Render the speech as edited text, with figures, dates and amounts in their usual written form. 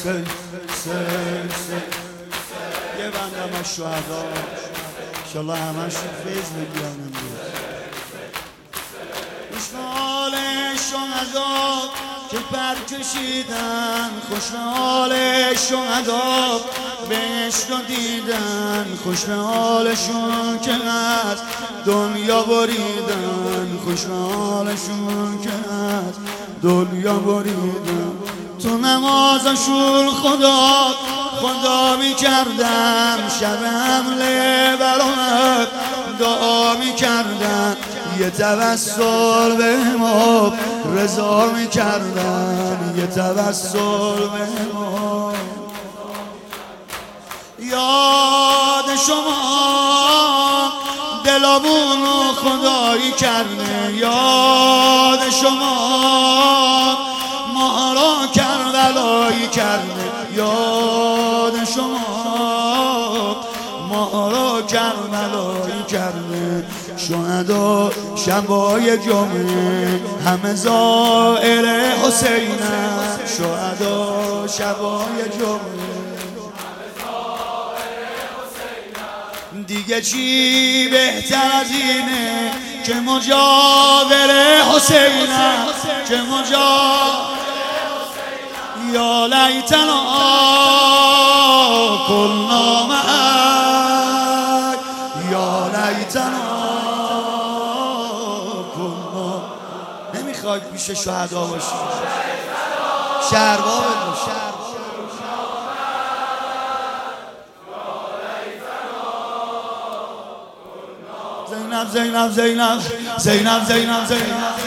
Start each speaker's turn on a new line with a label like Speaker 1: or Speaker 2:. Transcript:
Speaker 1: یه بندم از شهدا انشالله همشون فیض بگیرن. خوشحال شهدا که پر کشیدن، خوشحال شهدا بهشت رو دیدن، خوشحالشون که از دنیا بریدن، خوشحالشون که از دنیا بریدن. تو نمازشون خدا میکردن، شب حمله برات دعا میکردن، یه توسل به ما رضا میکردن، یه توسل به ما. یاد شما دلامونو خدایی کرده، یاد شما ما را کربلایی کرده، یاد شما ما را کربلایی کرده. شهدا شبای جمعه همه زائر حسینن، شهدا شبای جمعه دیگه چی بهتر از اینه که مجاور حسینن، که مجاور یا لیتنا کلنا معک، یا لیتنا کلنا. نمیخواد پیش شهدا باشی، شهربا بگو. زینب زینب زینب زینب زینب زینب